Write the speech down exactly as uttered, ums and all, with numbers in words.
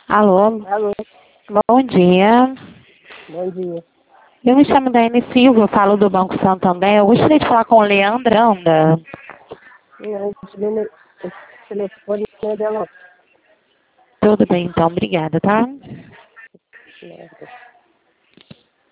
Alô, Alô, bom dia. bom dia. Eu me chamo Daiane Silva, eu falo do Banco Santander. Eu gostaria de falar com o Leandro Anda. Eu recebi esse telefone não é dela. Tudo bem, então, obrigada, tá? Não.